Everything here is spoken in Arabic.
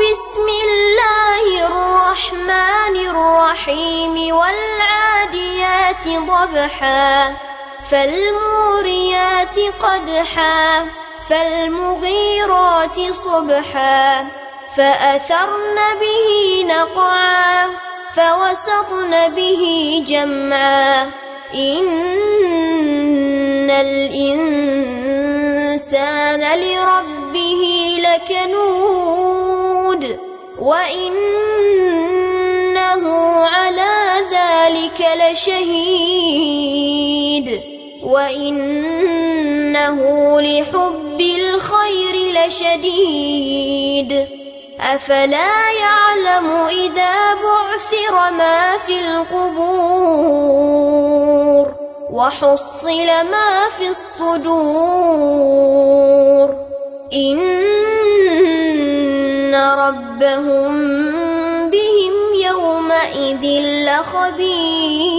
بسم الله الرحمن الرحيم والعاديات ضبحا فالموريات قدحا فالمغيرات صبحا فأثرن به نقعا فوسطن به جمعا إن الإنسان لربه لكنود وإنه على ذلك لشهيد وإنه لحب الخير لشديد أفلا يعلم إذا بعثر ما في القبور وحصل ما في الصدور إن ربهم بهم يومئذ لخبير